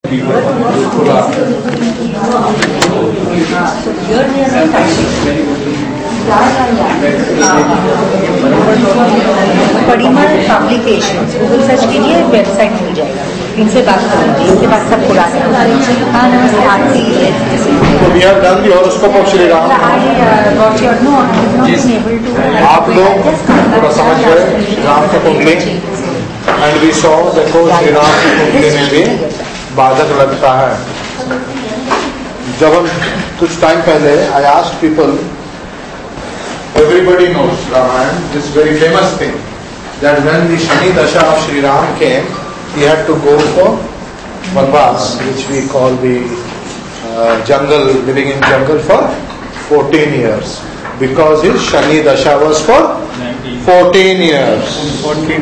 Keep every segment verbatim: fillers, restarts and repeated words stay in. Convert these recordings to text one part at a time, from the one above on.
Parimal publications Google search कीजिए, website मिल जाएगा, इनसे बात करेंगे, इनके पास सब पुराने। हाँ नमस्ते, आरती। We have done the horoscope of Shri Ram. आप लोग थोड़ा समझ गए श्री राम का कुंडली, एंड वी सॉ देखो श्री राम की कुंडली में भी बाधक लगता है। जब हम कुछ टाइम पहले I asked people, everybody knows Ramayana, this very famous thing that when the Shani Dasha of Shri Ram came, he had to go for Vanvas, which we call the uh, jungle, living in jungle for fourteen years, because his Shani Dasha was for fourteen years. fourteen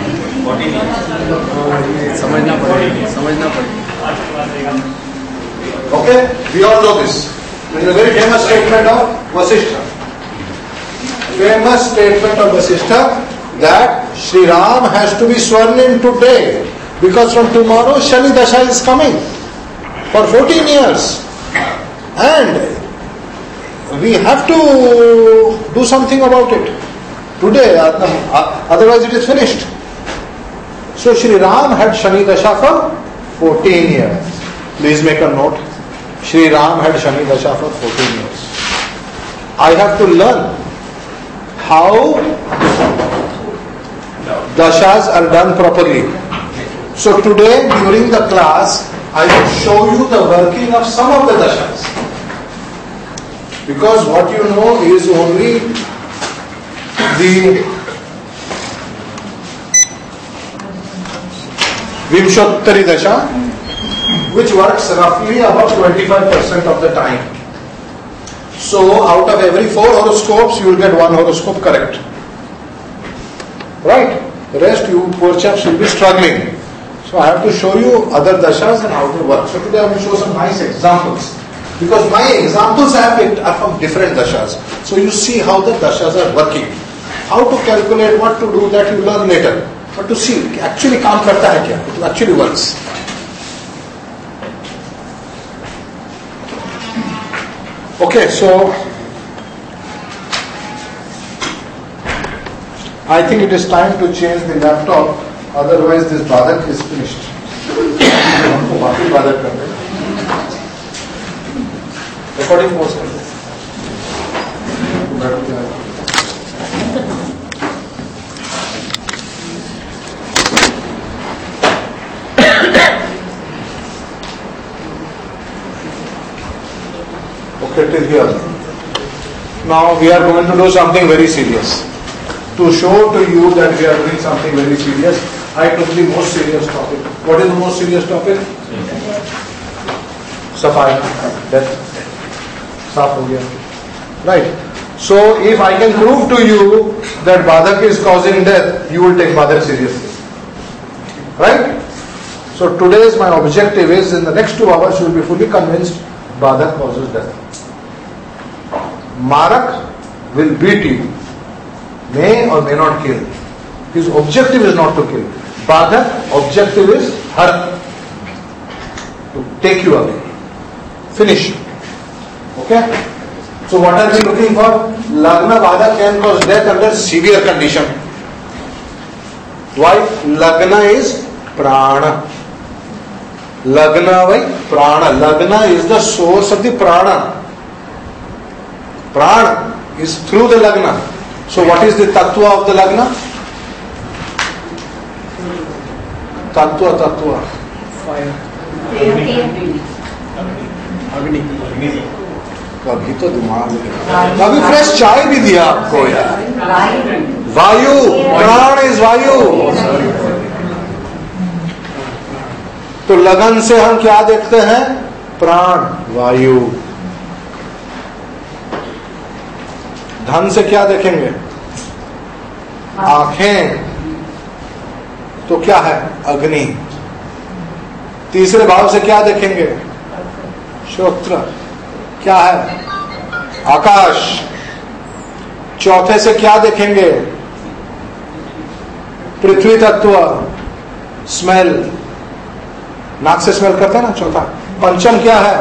समझना पड़ेगा, समझना पड़ेगा। Okay, we all know this. It is a very famous statement of Vasishtha. Famous statement of Vasishtha that Shri Ram has to be sworn in today, because from tomorrow Shani Dasha is coming for fourteen years, and we have to do something about it today, otherwise it is finished. So Shri Ram had Shani Dasha for fourteen years. Please make a note. Shri Ram had Shani Dasha for fourteen years. I have to learn how dashas are done properly. So today during the class I will show you the working of some of the dashas, because what you know is only the Vimshottari Dasha, which works roughly about twenty-five percent of the time. So out of every four horoscopes you will get one horoscope correct, right? The rest you poor chaps will be struggling. So I have to show you other dashas and how they work. So today I will show some nice examples, because my examples I have picked are from different dashas. So you see how the dashas are working. How to calculate, what to do, that you learn later. But to see actually काम करता है क्या, it actually works. Okay, so I think it is time to change the laptop, otherwise this Badak is finished. हमको वाकई Badak करना है. Recording pause कर दे. Okay, till here. Now we are going to do something very serious. To show to you that we are doing something very serious, I took the most serious topic. What is the most serious topic? Safai, death. Saaf ho gaya. Right. So if I can prove to you that Badak is causing death, you will take Badak seriously. Right? So today's my objective is, in the next two hours you will be fully convinced Badak causes death. Marak will beat you, may or may not kill. His objective is not to kill. Badak objective is har, to take you away, finish you. Okay? So what are we looking for? Lagna Badak can cause death under severe condition. Why? Lagna is prana. Lagna by prana. Lagna is the source of the prana. Prana is through the lagna. So what is the tattva of the lagna? Tattva, tattva. Fire. अग्नि. अभी तो दिमाग में अभी fresh चाय भी दिया आपको यार. वायु. प्राण इज वायु. तो लगन से हम क्या देखते हैं? प्राण, वायु. धन से क्या देखेंगे? आंखें. तो क्या है? अग्नि. तीसरे भाव से क्या देखेंगे? श्रोत्र. क्या है? आकाश. चौथे से क्या देखेंगे? पृथ्वी तत्व, स्मेल. नाक से स्मेल करते हैं ना, चौथा। पंचम क्या है?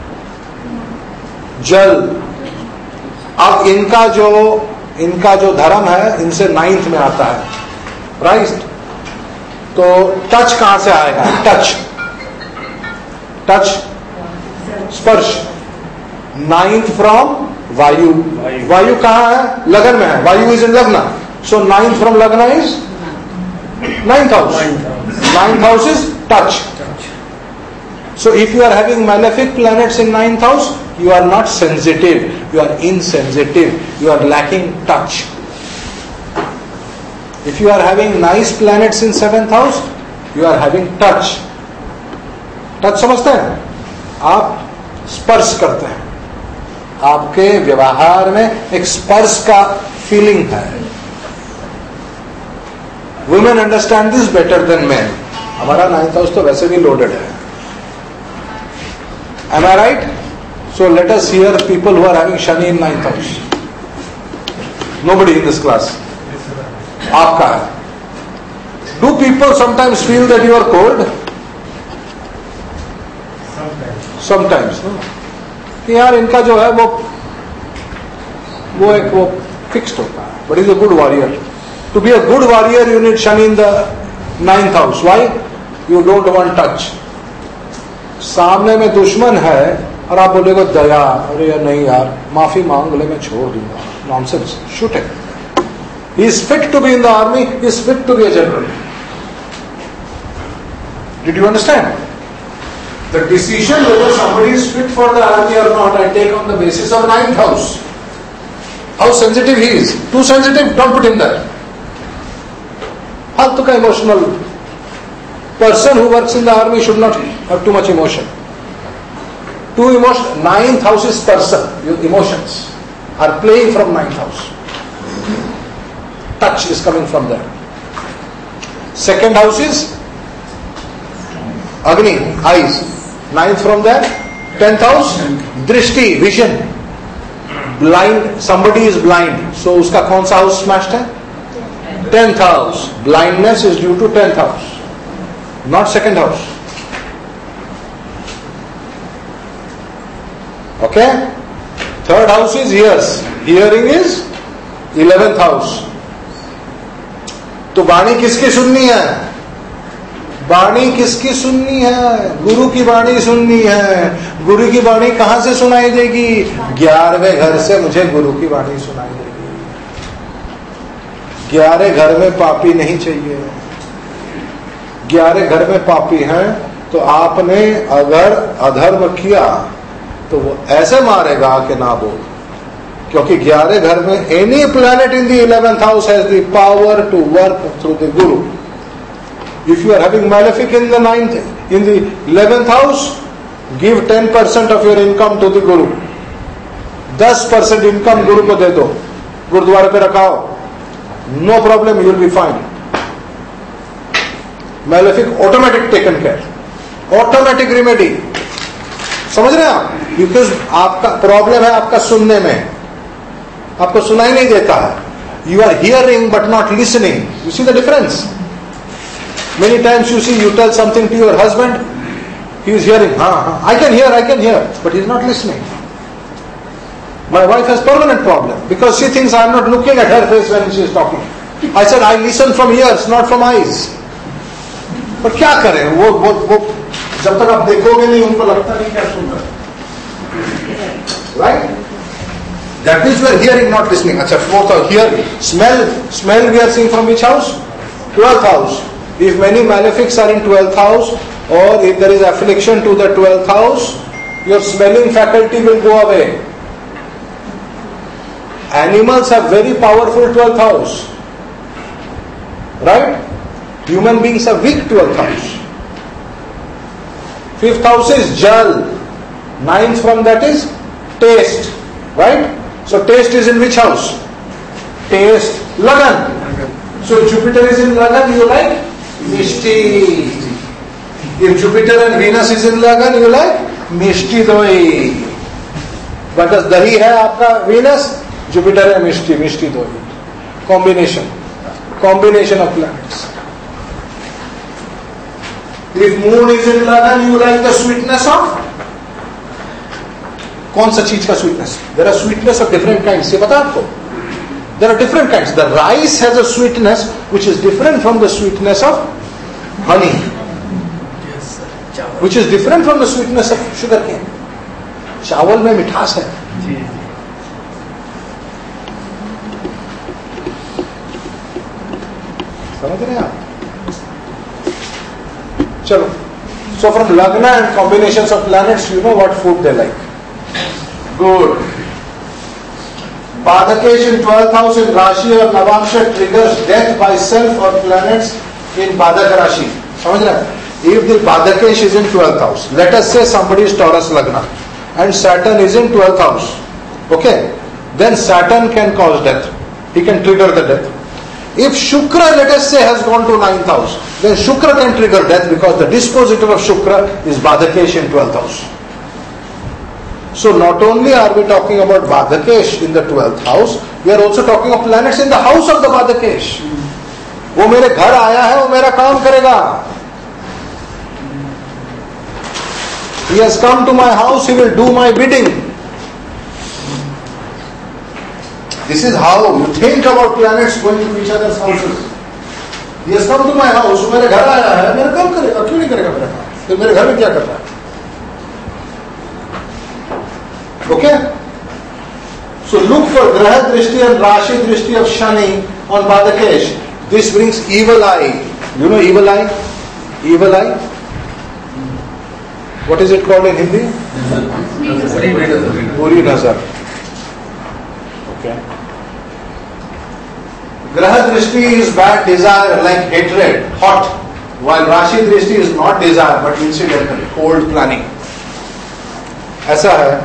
जल। अब इनका जो इनका जो धर्म है इनसे नाइन्थ में आता है, राइट? तो टच कहां से आएगा? टच टच स्पर्श, नाइन्थ फ्रॉम वायु। वायु कहां है? लगन में है। वायु इज इन लग्न, सो नाइन्थ फ्रॉम लग्न is ninth house. Ninth house is touch. So if you are having malefic planets in ninth house, you are not sensitive, you are insensitive, you are lacking touch. If you are having nice planets in seventh house, you are having touch. Touch समझते हैं? आप स्पर्श करते हैं, आपके व्यवहार में एक स्पर्श का फीलिंग है. Women understand this better than men. हमारा नाइन्थ हाउस तो वैसे भी लोडेड है. Am I right? So let us hear people who are having Shani in ninth house. Nobody in this class. आपका है. Do people sometimes feel that you are cold? Sometimes. Sometimes. No? कि यार इनका जो है वो वो एक वो फिक्स्ड होता है. But he is a good warrior. To be a good warrior, you need Shani in the ninth house. Why? You don't want touch. सामने में दुश्मन है और आप बोलेगे दया, अरे यार नहीं यार माफी मांग ले, मैं छोड़ दूंगा. Nonsense. Shoot it. He is fit to be in the army, he is fit to be a general. Did you understand? The decision whether somebody is fit for the army और not I take on the basis of ninth house. How sensitive he is. Too sensitive, don't put in that. फालतू का emotional. Person who works in the army should not have too much emotion. Too emotion. Ninth house is person. Your emotions are playing from ninth house. Touch is coming from there. Second house is Agni, eyes. Ninth from there. Tenth house, Drishti, vision. Blind. Somebody is blind. So uska kaun sa house smashed hai? Tenth house. Blindness is due to tenth house. Not second house. Okay? Third house is ears. Hearing is eleventh house. तो वाणी किसकी सुननी है? वाणी किसकी सुननी है? गुरु की वाणी सुननी है. गुरु की वाणी कहां से सुनाई देगी? ग्यारहवें घर से मुझे गुरु की वाणी सुनाई देगी. ग्यारह घर में पापी नहीं चाहिए. ग्यारह घर में पापी हैं तो आपने अगर अधर्म किया तो वो ऐसे मारेगा कि ना बोल. क्योंकि ग्यारह घर में any planet in the eleventh house has the power to work through the guru. If you are having malefic in the ninth in the eleventh house, give ten percent of your income to the guru. दस percent income गुरु को दे दो, गुरुद्वारे पे रखाओ. No problem, you will be fine. Malefic automatic taken care. Automatic remedy. समझ रहे हैं आप? बिकॉज आपका प्रॉब्लम है आपका सुनने में. आपको सुनाई नहीं देता है. You are hearing but not listening. You see the difference. Many times you see, you tell something to your husband, he is hearing, हाँ हाँ I can hear, I can hear, but he is not listening. My wife has permanent problem because she thinks I am not looking at her face when she is talking. I said I listen from ears, not from eyes. पर क्या करें, वो वो वो जब तक आप देखोगे नहीं उनको लगता नहीं क्या सुन रहे. Right? That means we are hearing not listening. अच्छा, fourth house, hear smell. Smell we are seeing from which house? Twelfth house. If many malefics are in twelfth house और if there is affliction to the twelfth house, your smelling faculty will go away. Animals have very powerful twelfth house. Right? Human beings have weak twelfth house. Fifth house is Jal. Ninth from that is taste. Right? So taste is in which house? Taste. Lagan. So Jupiter is in Lagan, you like Mishti. If Jupiter and Venus is in Lagan, you like Mishti Doi. But as Dahi hai aapka Venus, Jupiter and Mishti, Mishti Doi. Combination. Combination of planets. If moon is in Lagna, you like the sweetness of? कौन सा चीज का sweetness? There are sweetness of different kinds. ये बता आपको. There are different kinds. The rice has a sweetness which is different from the sweetness of honey. Yes, sir. Which is different from the sweetness of sugar cane. चावल में मिठास है. जी. समझ रहे हैं आप? चलो. So from Lagna and combinations of planets, you know what food they like. Good. Badakesh in twelfth house in Rashi or Navamsha triggers death by self or planets in Badak Rashi. समझ रहे हैं? If the Badakesh is in twelfth house, let us say somebody is Taurus Lagna and Saturn is in twelfth house. Okay? Then Saturn can cause death. He can trigger the death. If Shukra, let us say, has gone to ninth house, then Shukra can trigger death because the dispositor of Shukra is Badakesh in twelfth house. So not only are we talking about Badakesh in the twelfth house, we are also talking of planets in the house of the Badakesh. वो मेरे घर आया है, वो मेरा काम करेगा. He has come to my house, he will do my bidding. This is how you think about planets going to each other's houses. He has come to my house, वो मेरे घर आया है, मेरा काम करेगा. क्यों नहीं करेगा मेरा काम? तो मेरे घर में क्या कर रहा है? Okay? So look for Graha Drishti and Rashi Drishti of Shani on Badakesh. This brings evil eye. You know evil eye? Evil eye? What is it called in Hindi? Buri nazar. Okay. Graha Drishti is bad desire, like hatred, hot. While Rashi Drishti is not desire, but incidental, cold planning. ऐसा है.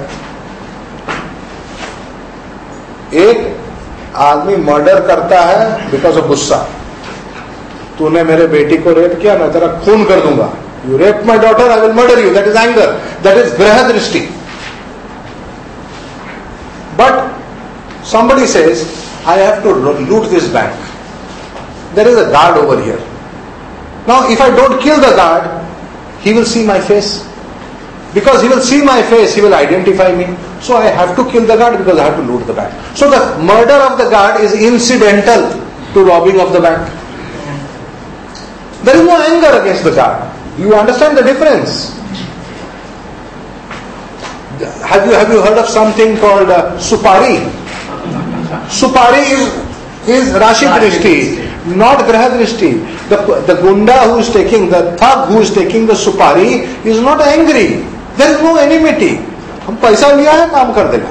एक आदमी murder करता है because of गुस्सा. तूने मेरे बेटी को रेप किया, मैं तेरा खून कर दूंगा. You rape my daughter, I will murder you. That is anger. That is ग्रह दृष्टि. But somebody says, I have to loot this bank. There is a guard over here. Now if I don't kill the guard, he will see my face. Because he will see my face, he will identify me. So I have to kill the guard because I have to loot the bank. So the murder of the guard is incidental to robbing of the bank. There is no anger against the guard. You understand the difference? Have you have you heard of something called uh, supari? Supari is is Rashi Drishti, not Graha Drishti. The the gunda who is taking, the thug who is taking the supari is not angry. There is no enmity. हम पैसा लिया है, काम कर देगा.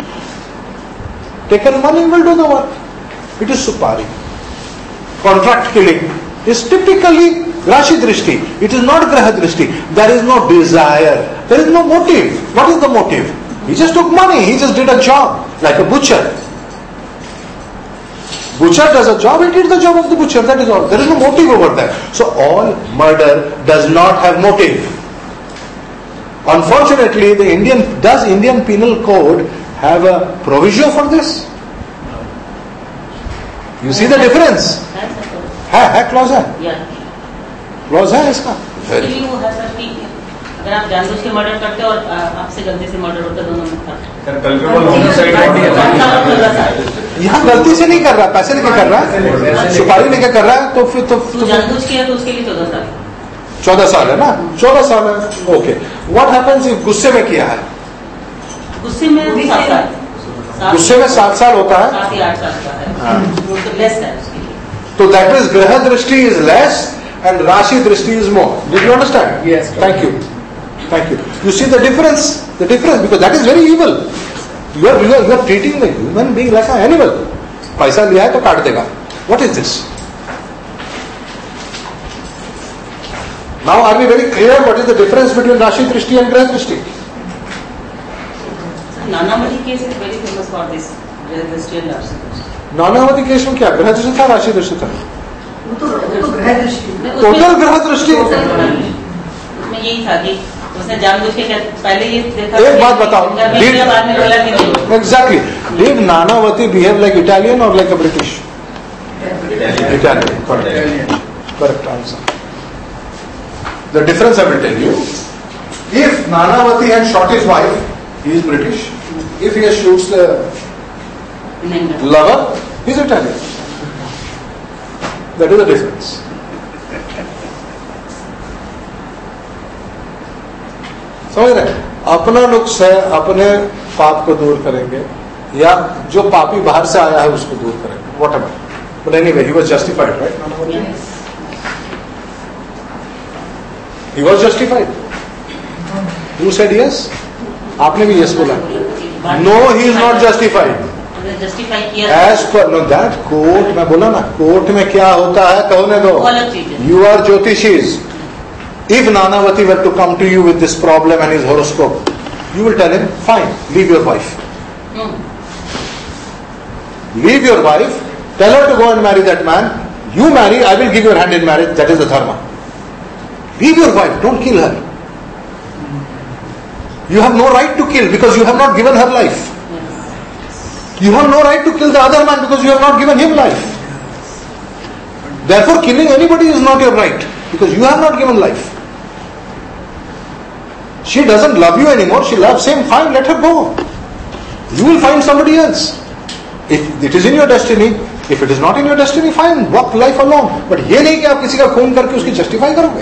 Taken money, will do the work. It is supari. Contract killing is typically Rashi Drishti. It is not Graha Drishti. There is no desire. There is no motive. What is the motive? He just took money. He just did a job, like a butcher. Butcher does a job, he did the job of the butcher, that is all. There is no motive over there. So all murder does not have motive. Unfortunately, the Indian, does Indian Penal Code have a provision for this? You see the difference? है है clause है? Clause है इसका? अगर आप जानबूझ के murder करते हो और आपसे गलती से मर्डर होता है, दोनों में फर्क. यहाँ गलती से नहीं कर रहा, पैसे लेके कर रहा है, सुपारी लेके कर रहा है, तो फिर तो जानबूझ किया तो उसके लिए चौदह साल. चौदह साल है ना? चौदह साल है. ओके. व्हाट हैपेंस इफ गुस्से में किया है? गुस्से में सात साल. गुस्से में सात साल होता है. सात या आठ साल का है. तो लेस है उसके लिए. तो दैट मीन्स ग्रह दृष्टि is less and Rashi Drishti is more. Did you understand? Yes. Thank you. Thank you. You see the difference? The difference, because that is very evil. You are, you are, you are treating the human being like an animal. पैसा लिया है तो काट देगा. What is this? Now are we very clear what is the difference between Rashi Drishti and Graha Drishti? Nanavati case is very famous for this. Graha Drishti and Rashi Drishti. Nanavati case में क्या ग्रह दृष्टि था, राशि दृष्टि था? Total ग्रह दृष्टि. उसमें यही था कि उसने जानबूझ के पहले ये देखा. एक बात बताओ, exactly, did Nanavati behave like Italian और like a British? Italian. Correct answer. The difference I will tell you. If Nanavati had shot his wife, he is British. If he shoots the lover, he is Italian. That is the difference. समझ रहे? अपना नुक्स है, अपने पाप को दूर करेंगे, या जो पापी बाहर से आया है उसको दूर करेंगे. Whatever. But anyway, he was justified, right? Yes. He was justified. Who said yes? आपने भी yes बोला. No, he is not justified. Justify किया. As per no that court में बोला ना, कोर्ट में क्या होता है कहने दो. अलग चीज है. You are Jyotishis. If Nanavati were to come to you with this problem and his horoscope, you will tell him, fine, leave your wife. Hmm. Leave your wife. Tell her to go and marry that man. You marry, I will give your hand in marriage. That is the dharma. Leave your wife. Don't kill her. You have no right to kill because you have not given her life. You have no right to kill the other man because you have not given him life. Therefore, killing anybody is not your right because you have not given life. She doesn't love you anymore. She loves him. Fine, let her go. You will find somebody else. If it is in your destiny, if it is not in your destiny, fine, walk life alone. But ये नहीं कि आप किसी का खून करके उसकी justify करोगे.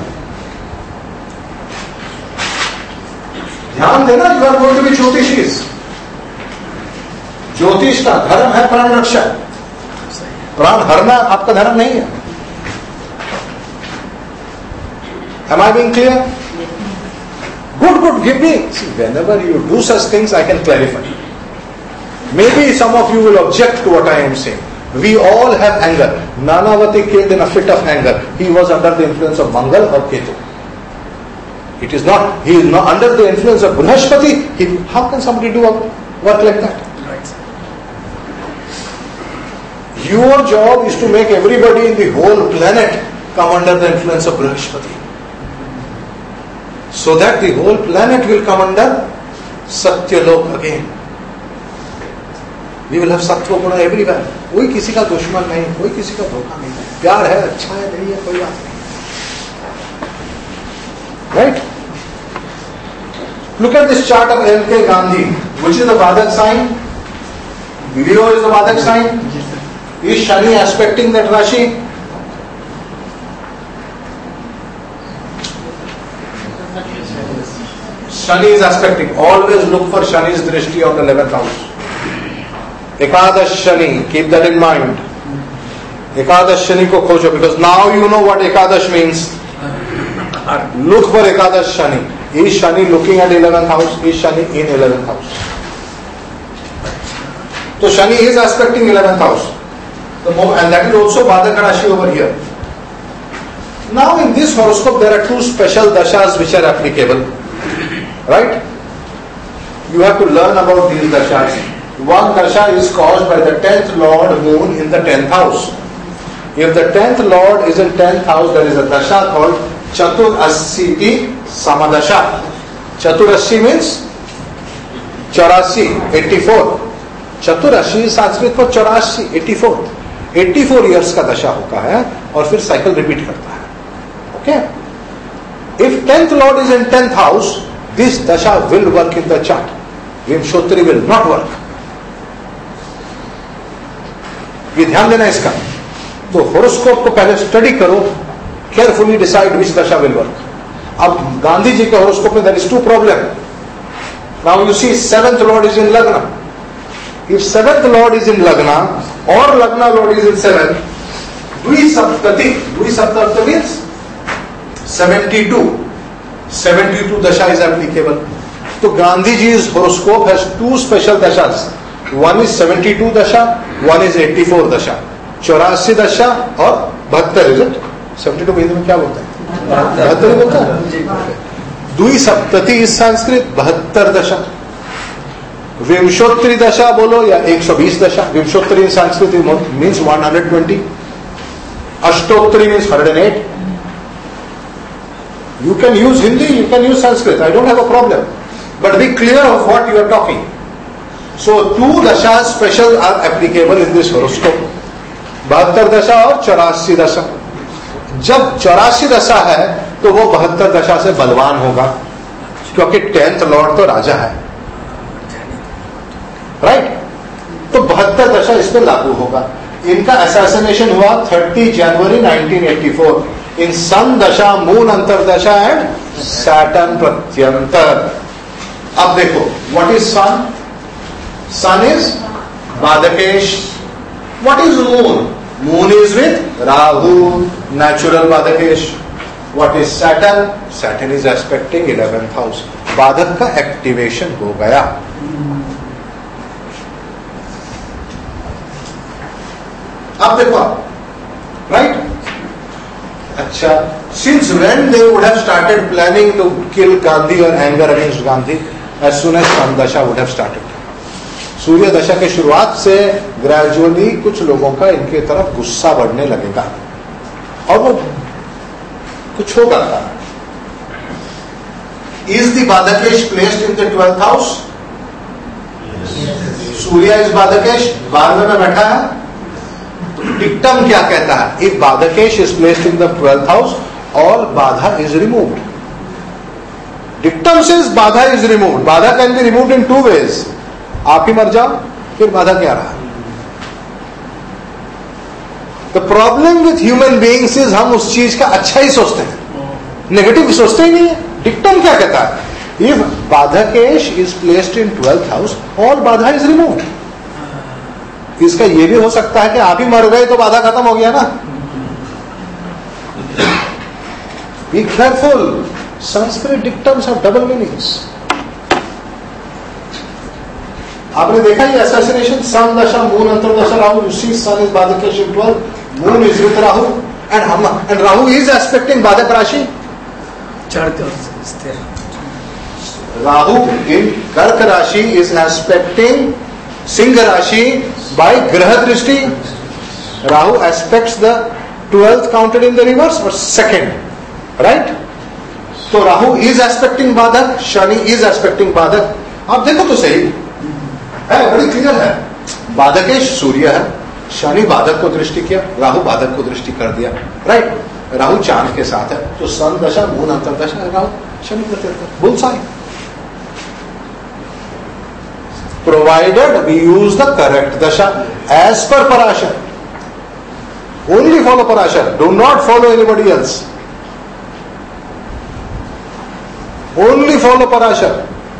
ध्यान देना, you are going to be ज्योतिषीज. ज्योतिष का धर्म है प्राण रक्षा. प्राण हरना आपका धर्म नहीं है. Am I being clear? Good, good. Give me. See, whenever you do such things, I can clarify. Maybe some of you will object to what I am saying. We all have anger. Nanavati killed in a fit of anger. He was under the influence of Mangal or Ketu. It is not. He is not under the influence of Brihaspati. He, how can somebody do a work like that? Right. Your job is to make everybody in the whole planet come under the influence of Brihaspati. So that the whole planet will come under Satyalok again. We will have Sattva Guna everywhere. कोई किसी का दुश्मन नहीं, कोई किसी का धोखा नहीं. प्यार है, अच्छा है, नहीं है, कोई बात नहीं. Right? Look at this chart of L K Gandhi. Which is the Badak sign? Leo is the Badak sign. Is Shani aspecting that Rashi? Shani is aspecting. Always look for Shani's drishti on the eleventh house. Ekadash Shani, keep that in mind. Ekadash Shani ko khojo, because now you know what Ekadash means. Look for Ekadash Shani. Is Shani looking at eleventh house? Is Shani in eleventh house? So Shani is aspecting eleventh house. The mo- and that is also Badak Rashi over here. Now in this horoscope there are two special dashas which are applicable. Right? You have to learn about these dashas. One dasha is caused by the tenth Lord moon in the tenth house. If the tenth Lord is in tenth house, there is a dasha called Chaturasiti Samadasha. Chaturasi means Chaurasi, eighty-four. Chaturasi is Sanskrit for Chaurasi, eighty-four. eighty-four years का दशा होता है और फिर cycle repeat करता है. Okay? If tenth Lord is in tenth house, this dasha will work in the chart. Vimshotri will not work. ये ध्यान देना इसका. तो होरोस्कोप को पहले स्टडी करो, केयरफुली डिसाइड विच दशा विल वर्क. अब गांधी जी के होरोस्कोप में there is two problem. Now you see seventh lord is in लग्न. If seventh lord is in लग्न और लग्न लॉर्ड इज इन सेवन, द्विसप्तति, द्विसप्तति means seventy two. Seventy two दशा इज एप्लीकेबल. तो Gandhi ji horoscope has two special दशास. One is seventy two दशा, वन इज एट्टी फोर दशा. चौरासी दशा और बहत्तर. Is it seventy two Hindi में क्या बोलते हैं? बहत्तर बोलता है. द्विसप्तति इज संस्कृत, बहत्तर दशा. विंशोत्तरी दशा बोलो या एक सौ बीस दशा. विंशोत्तरी in Sanskrit means one hundred twenty. अष्टोत्तरी means hundred eight. You can use Hindi, you can use Sanskrit. I don't have a problem. But be clear of what you are talking. So two dashas special are applicable in this horoscope. बहत्तर दशा और चौरासी दशा. जब चौरासी दशा है तो वो बहत्तर दशा से बलवान होगा, क्योंकि टेंथ लॉर्ड तो राजा है, राइट। तो बहत्तर दशा इस पर लागू होगा। इनका असैसिनेशन हुआ तीस जनवरी nineteen eighty four in sun दशा, मून अंतरदशा एंड सैटर्न प्रत्यंतर। अब देखो, what is sun? Sun is बाधकेश। What is moon? Moon is with Rahu, natural बाधकेश। What is Saturn? Saturn is aspecting eleventh house. बाधक का एक्टिवेशन हो गया। अब देखो, राइट? अच्छा, since when they would have started planning to kill Gandhi or anger against Gandhi? As soon as sun dasha would have started. सूर्य दशा के शुरुआत से ग्रेजुअली कुछ लोगों का इनके तरफ गुस्सा बढ़ने लगेगा और वो कुछ होगा। Is the Badakesh placed in the twelfth house? सूर्य इस बाधकेश बारहवें में बैठा है। डिक्टम क्या कहता है? इफ बाधकेश is placed in the twelfth house और बाधा इज रिमूव्ड। डिक्टम सेज बाधा इज रिमूव्ड। बाधा can be removed in two ways. आप ही मर जाओ, फिर बाधा क्या रहा? The problem with human beings is हम उस चीज का अच्छा ही सोचते हैं, नेगेटिव सोचते ही नहीं है। डिक्टम क्या कहता है? इफ बाधकेश is placed in twelfth house all बाधा इज रिमूव्ड। इसका यह भी हो सकता है कि आप ही मर गए तो बाधा खत्म हो गया ना। Be careful, Sanskrit dictums have double meanings. आपने देखा ये असैसिनेशन, सन दशा, मून अंतरदशा, Rahu. You see sun is बाधकेश in twelfth, moon is with Rahu and हम एंड राहु इज एस्पेक्टिंग बाधक राशि। राहु इन कर्क राशि इज एस्पेक्टिंग सिंह राशि by ग्रह दृष्टि। Rahu aspects the twelfth counted in the reverse और सेकेंड, राइट? तो राहु इज एस्पेक्टिंग बाधक, शनि इज एस्पेक्टिंग बाधक। आप देखो तो सही है, बड़ी क्लियर है। बाधकेश सूर्य है, शनि बाधक को दृष्टि किया, राहु बाधक को दृष्टि कर दिया, राइट? राहु चांद के साथ है, तो सन दशा, मून अंतरदशा, राहु शनि प्रत्यंतर, bullseye. Provided we use the correct dasha as per Parashar. Only follow Parashar. Do not follow anybody else. Only follow Parashar.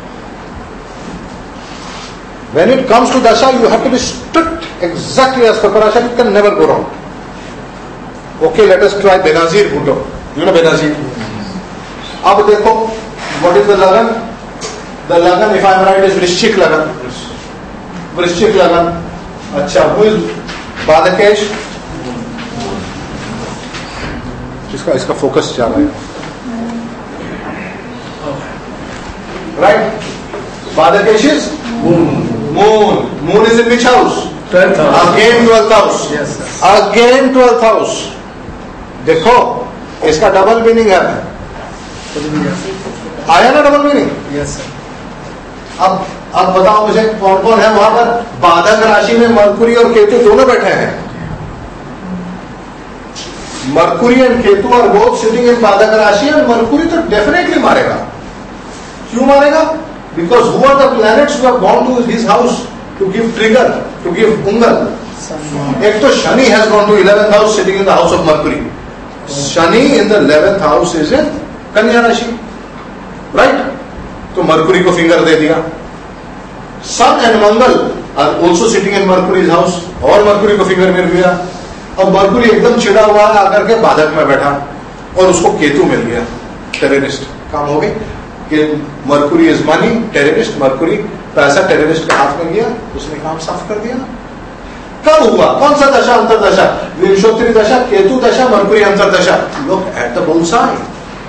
When it comes to dasha, you have to be strict exactly as per Parashar. You can never go wrong. Okay, let us try Benazir Bhutto. You know Benazir? अब देखो, what is the Lagan? The Lagan, if I am right, is Vrishchik Lagan. वृश्चिक लगन। अच्छा, वो बाधकेश, इसका इसका focus जा रहा है, राइट? बाधकेश is moon. Moon is in which house? Again twelfth house. Again twelfth house. देखो, इसका डबल मीनिंग है। आया ना डबल मीनिंग? Yes sir. अब अब बताओ मुझे, कौन कौन है वहां पर? बाधक राशि में मरकुरी और केतु दोनों बैठे हैं। मरकुरी एंड केतु और बोथ सिटिंग इन बाधक राशि, एंड मरकुरी तो डेफिनेटली मारेगा। क्यों मारेगा? Because who are the planets who have gone to his house to give trigger, to give उंगल। एक तो Shani has gone to eleventh house sitting in the house of Mercury. Shani in the eleventh house is in Kanya राशि, right? तो Mercury को finger दे दिया। Sun and Mangal are also sitting in Mercury's house, और Mercury को फिंगर मिल गया। अब मरकुरी एकदम चिड़ा हुआ है आकर के बाधक में बैठा, और उसको केतु मिल गया, टेररिस्ट। काम हो गई कि Mercury is money, terrorist. Mercury पैसा टेररिस्ट के हाथ में गया, उसने काम साफ कर दिया। कब हुआ? कौन सा दशा? अंतरदशा। विंशोत्तरी दशा, केतु दशा, मरकुरी अंतरदशा। Look at the bullseye.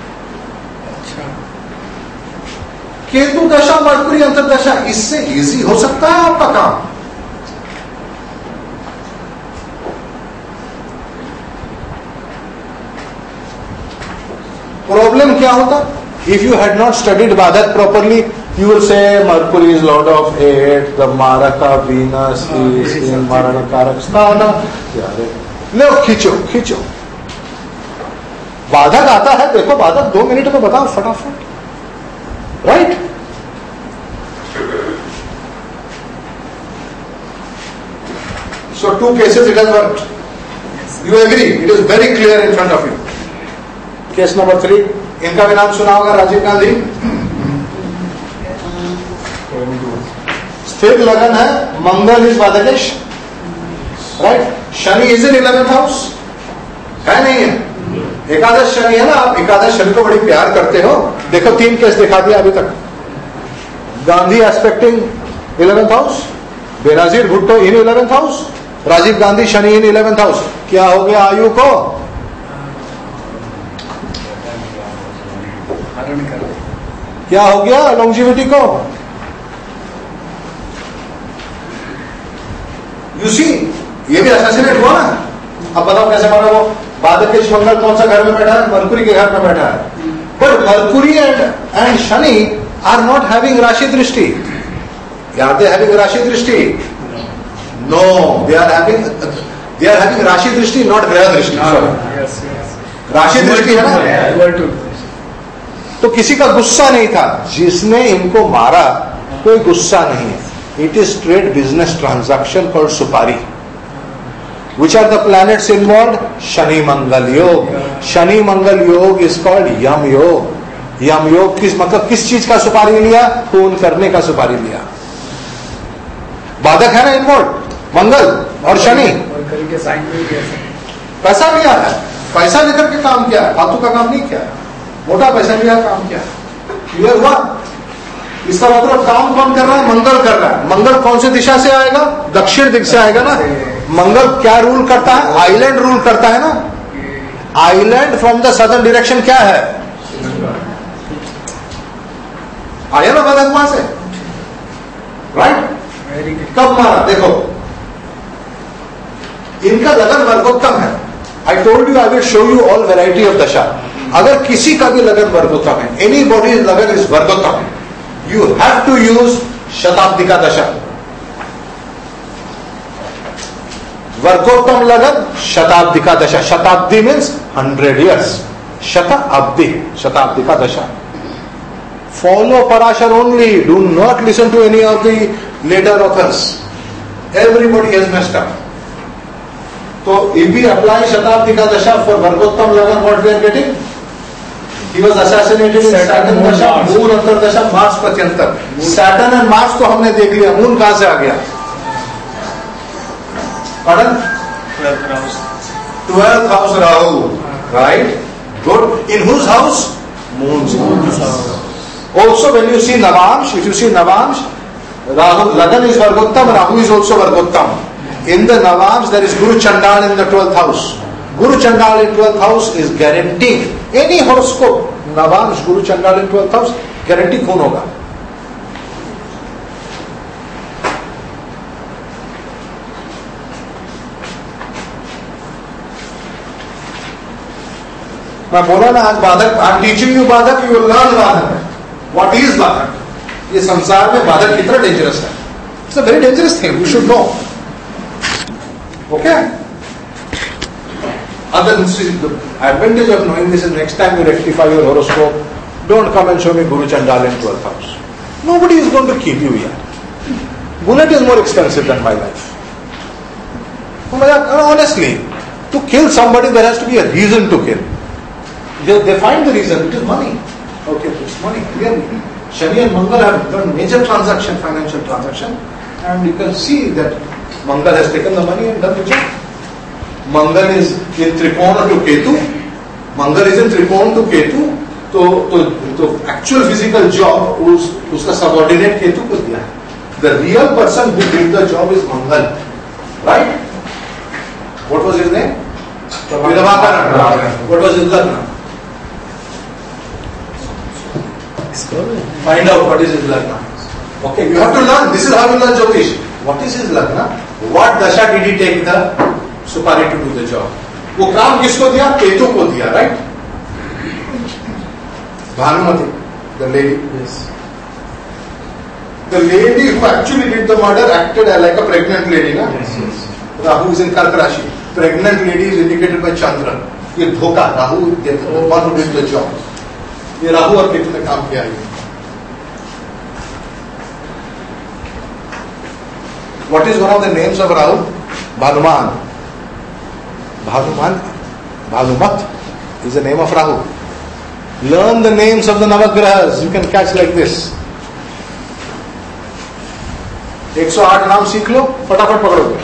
Ketu दशा, मरकुरी अंतरदशा, इससे इजी हो सकता है आपका काम? प्रॉब्लम क्या होता? If you had not studied बाधक properly, you will say Mercury is lord of eight, the Maraka Venus is in Marana Karak Sthana. लो खींचो खींचो, बाधक आता है, देखो बाधक दो मिनट में बताओ फटाफट, right? So two cases it has worked. You agree? It is very clear in front of you. Case number three. इनका भी नाम सुना होगा, राजीव गांधी. स्थिर लगन है, मंगल इज बाधकेश, right? Shani is in eleventh house, है नहीं है? एकादश शनि है ना, आप एकादश शनि को बड़ी प्यार करते हो. देखो तीन केस दिखा दिया अभी तक. Gandhi aspecting eleventh house, Benazir Bhutto in eleventh house, Rajiv Gandhi Shani in eleventh house. क्या हो गया आयु को? क्या हो गया लॉन्जिविटी को? यू सी, ये भी असैसिनेट हुआ ना. अब बताओ कैसे मारा वो? बाधकेश मंगल कौन सा घर में बैठा है? मरकुरी के घर में बैठा है. But Mercury and and Shani are not having राशि दृष्टि. आर दे हैविंग राशि दृष्टि? No, they are having they are having राशि दृष्टि, नॉट ग्रह दृष्टि. राशि दृष्टि है ना. तो किसी का गुस्सा नहीं था जिसने इनको मारा, कोई गुस्सा नहीं है. It is straight business transaction called supari. Which are the planets involve? Shani Mangal योग. शनि मंगल योग इज कॉल्ड यम योग. यम योग किस मतलब किस चीज का सुपारी लिया? खून करने का सुपारी लिया. बाधक है ना इन्वॉल्व, मंगल और शनि. पैसा लिया है, पैसा लेकर के काम किया है, फालतू का काम नहीं किया. मोटा पैसा लिया, काम किया. क्लियर हुआ? इसका मतलब काम कौन कर रहा है? मंगल कर रहा है. मंगल कौन सी दिशा से आएगा? दक्षिण दिशा से आएगा ना. मंगल क्या रूल करता है? आइलैंड रूल करता है ना. Island from the southern direction क्या है? आया ना बाधक वहां से, राइट? कब मारा? देखो इनका लगन वर्गोत्तम है. I told you I will show you all variety of दशा. अगर किसी का भी लगन वर्गोत्तम है, एनी बॉडी लगन इज वर्गोत्तम, यू हैव टू यूज शताब्दी का दशा. वर्गोत्तम लगन शताब्दी का दशा. शताब्दी मीन्स हंड्रेड ईयर्स. शताब्दी, शताब्दी का दशा. Follow Parashar only. Do not listen to any of the later authors. Everybody has messed up. तो if we apply शताब्दी का दशा for वर्गोत्तम लगन, what we are getting? He was assassinated in Saturn दशा, मून अंतर दशा, मार्स प्रत्यंतर. Saturn and Mars तो हमने देख लिया. मून कहां से आ गया? Pardon? twelfth house Rahu, right? Good. In whose house? Moon's house. Also when you see Navamsh, if you see Navamsh, Rahu, Lagan is Vargottam, Rahu is also Vargottam. In the Navamsh there is Guru Chandal in the twelfth house. Guru Chandal in twelfth house is guaranteed. Any horoscope, Navamsh, Guru Chandal in twelfth house, guarantee खून होगा. मैं बोला ना आज बाधक, I am teaching you बाधक, you will learn बाधक. What is बाधक? ये संसार में बाधक कितना डेंजरस है. It's a very dangerous thing, you should know. Okay? Other the advantage of knowing this is next time you rectify your horoscope, don't come and show me Guru Chandal in twelfth house. Nobody is going to keep you here. Bullet is more expensive than my life. Honestly, to kill somebody there has to be a reason to kill. They, they find the reason, it is money. Okay, it's money, clearly. Shani and Mangal have done major transaction, financial transaction, and you can see that Mangal has taken the money and done the job. Mangal is in Trikona to Ketu. Mangal is in Trikona to Ketu. तो तो तो actual physical job उस उसका subordinate Ketu को दिया. The real person who did the job is Mangal, right? What was his name? Prabhakaran. What was his lagna? Find out what is his lagna. Okay, you have to learn. This is how you learn Jyotish. What is his lagna? What dasha did he take the supari to do the job? वो काम किसको दिया? केतु को दिया, right? Bhanumati, the lady. Yes. The lady who actually did the murder acted like a pregnant lady, na? Yes, yes. Rahu is in Karka Rashi. Pregnant lady is indicated by Chandra. ये धोखा, Rahu one who did the job, ये राहु और केतु ने काम किया है। What is one of the names of Rahu? Bhanuman. Bhanuman, Bhanumat is the name of Rahu. Learn the names of the Navagrahas. You can catch like this. एक सौ आठ नाम सीख लो, फटाफट पकड़ोगे.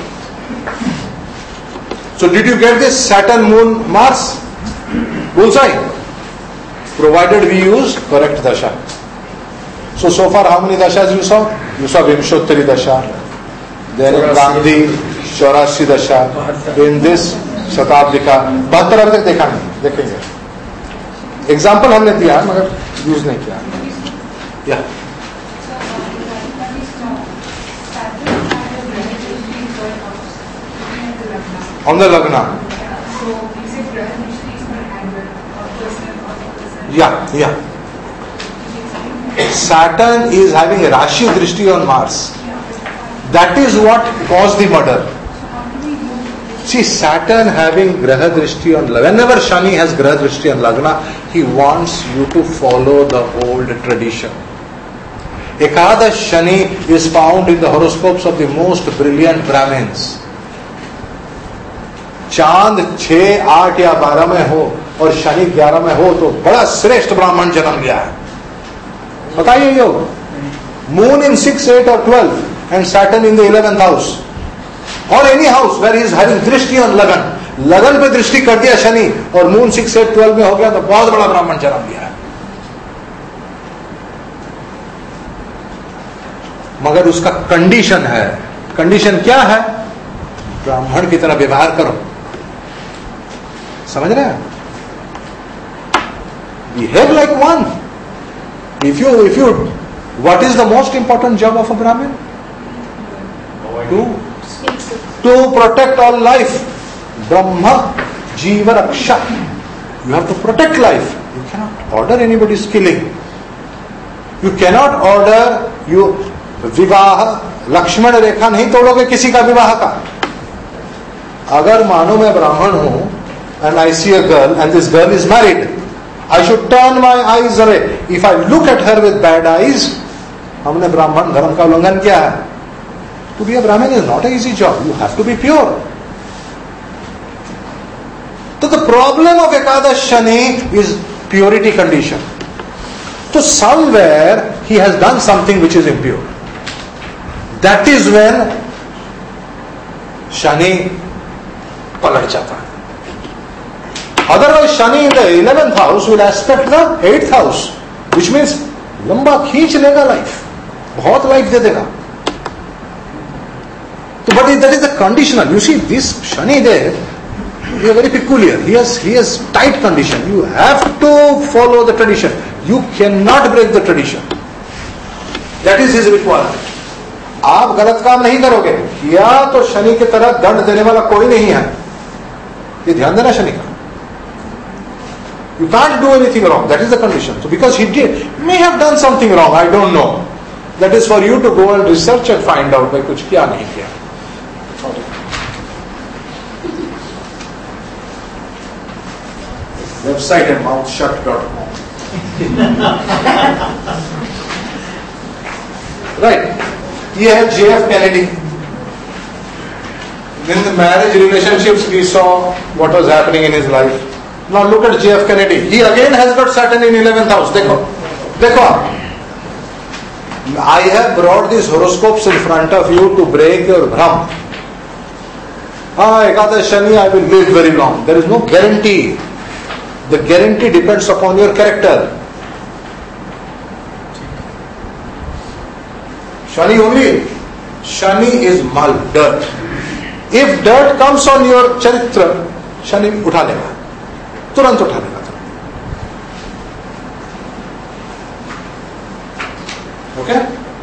So did you get this? Saturn, Moon, Mars? Bullseye. Provided we use correct dasha. So, so far how many dashas you saw? You saw Vimshottari dasha. Then Gandhi, Chaurashi dasha. In this शताब्दी का बहत्तर अभी तक देखा नहीं, देखेंगे. Example हमने दिया मगर यूज नहीं किया. या ऑन द लग्न. या या Saturn is having a Rashi Drishti on Mars. That is what caused the murder. See, Saturn having Graha Drishti on Lagna, whenever Shani has Graha Drishti on Lagna, he wants you to follow the old tradition. Ekadash Shani is found in the horoscopes of the most brilliant Brahmins. चांद छह, आठ या बारह में हो और शनि ग्यारह में हो तो बड़ा श्रेष्ठ ब्राह्मण जन्म लिया है. बताइए योग. Moon in six, eight or twelve and Saturn in the eleventh house. Or any house where he is having दृष्टि on लगन, लगन पे दृष्टि कर दिया शनि और मून सिक्स एट ट्वेल्व में हो गया तो बहुत बड़ा ब्राह्मण जन्म लिया है. मगर उसका कंडीशन है. कंडीशन क्या है? ब्राह्मण की तरह व्यवहार करो. समझ रहे हैं? Behave like one. If you, if you, what is the most important job of a Brahmin? To To protect all life. Brahma, Jiva, Raksha. You have to protect life. You cannot order anybody's killing. You cannot order, you, विवाह, लक्ष्मण रेखा नहीं तोड़ोगे किसी का विवाह का. अगर मानो मैं ब्राह्मण हूं and I see a girl and this girl is married, I should turn my eyes away. If I look at her with bad eyes, हमने ब्राह्मण धर्म का उल्लंघन किया है. To be a Brahmin is not an easy job. You have to be pure. So the problem of Ekadash Shani is purity condition. So somewhere he has done something which is impure. That is when Shani palat jata. Otherwise Shani in the eleventh house will aspect the eighth house, which means लंबा खींच लेगा life, बहुत life दे देगा. So, but that is the conditional. You see, this Shani there is very peculiar. He has, he has tight condition. You have to follow the tradition. You cannot break the tradition. That is his requirement. आप गलत काम नहीं करोगे या तो शनि की तरह दंड देने वाला कोई नहीं है. ये ध्यान देना शनि का. You can't do anything wrong. That is the condition. So because he did, may have done something wrong. I don't know. That is for you to go and research and find out. भाई कुछ किया नहीं किया. Website and mouth shut dot com. Right. ये है J F Kennedy. In the marriage relationships we saw what was happening in his life. Now look at J F Kennedy. He again has got Saturn in eleventh house. देखो, देखो. I have brought these horoscopes in front of you to break your bhram. Ah, Ekadash Shani, I will live very long. There is no guarantee. The guarantee depends upon your character. Shani only. Shani is mal, dirt. If dirt comes on your charitra, Shani उठा लेगा, तुरंत उठा लेगा. Okay?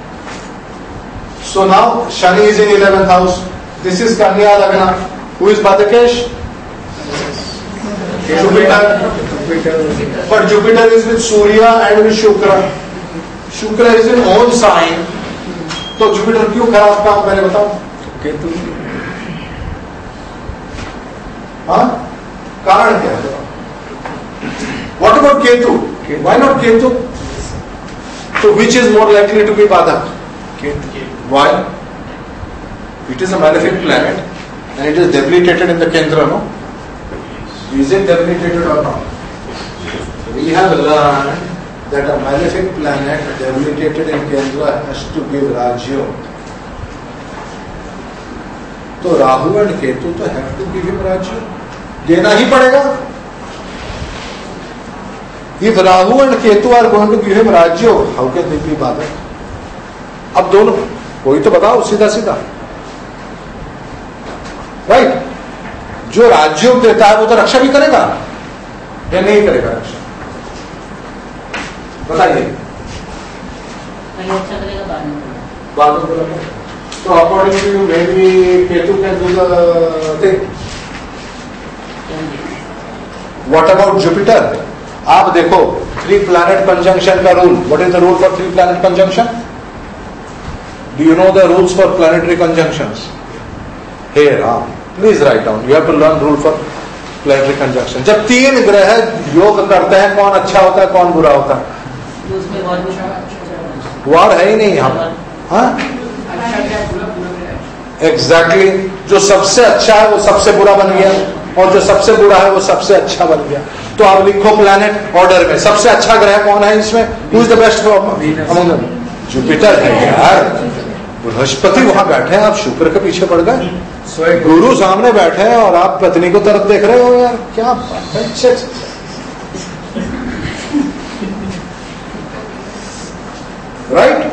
So now Shani is in eleventh house. This is Kanya Lagna. Who is Bhadakesh? Jupiter. But Jupiter is with Surya and with Shukra. Shukra is in own sign. तो Jupiter क्यों खराब काम पहले बताओ. केतु. हाँ, कारण क्या है? What about Ketu? Why not Ketu? So which is more likely to be Badak? Ketu. Why? It is a malefic planet and it is debilitated in the Kendra, no? Is it debilitated or not? We have learned that a malefic planet debilitated in Kendra has to give Rajyo. तो Rahu and Ketu तो have to give him राज्य, देना ही पड़ेगा. If Rahu and Ketu are going to give him राज्य, how can they be बाधक? अब दोनों कोई तो बताओ सीधा सीधा, राइट? जो राज्य देता है वो तो रक्षा भी करेगा या नहीं करेगा रक्षा? बताइए. पहले अच्छा करेगा बाद में करेगा. बाद में करेगा. तो according to you may be Ketu can do the thing. What about Jupiter? आप देखो थ्री प्लैनेट कंजंक्शन का rule. What is the rule for three planet conjunction? Do you know the rules for planetary conjunctions? Here हाँ, please write down. You have to learn rule for planetary conjunction. जब तीन ग्रह योग करते हैं कौन अच्छा होता है कौन बुरा होता है? उसमें वॉर भी वार है ही नहीं यहाँ. हाँ एग्जैक्टली exactly. जो सबसे अच्छा है वो सबसे बुरा बन गया और जो सबसे बुरा है वो सबसे अच्छा बन गया. तो आप लिखो प्लैनेट ऑर्डर में सबसे अच्छा ग्रह कौन है इसमें? Who is the best among them? Jupiter है यार. बृहस्पति वहां बैठे हैं, आप शुक्र के पीछे पड़ गए. गुरु सामने बैठे हैं और आप पत्नी को तरफ देख रहे हो. यार क्या बात है. राइट?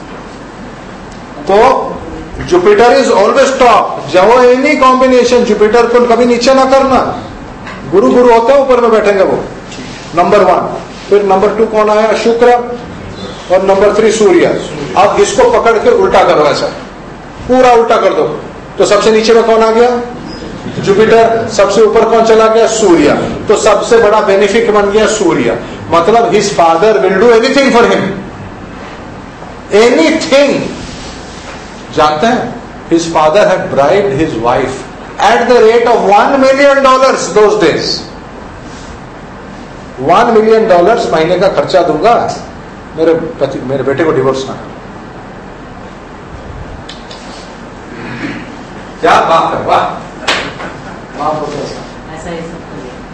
तो जुपिटर इज ऑलवेज टॉप. जब एनी कॉम्बिनेशन जुपिटर को कभी नीचे ना करना. गुरु गुरु होते हैं ऊपर में बैठेंगे वो. Number one. फिर नंबर टू कौन आया? शुक्र. और नंबर थ्री सूर्य. अब इसको पकड़ के उल्टा करो, ऐसा पूरा उल्टा कर दो. तो सबसे नीचे में कौन आ गया? जुपिटर. सबसे ऊपर कौन चला गया? सूर्य. तो सबसे बड़ा बेनिफिट बन गया सूर्य. मतलब his father will do anything for him. Anything. जानते हैं his father had bribed his wife at the rate of one million dollars those days. one million dollars महीने का खर्चा दूंगा, मेरे पति मेरे बेटे को डिवोर्स ना कर. क्या बात है. वाह वाह. ऐसा ही सब कर लिया.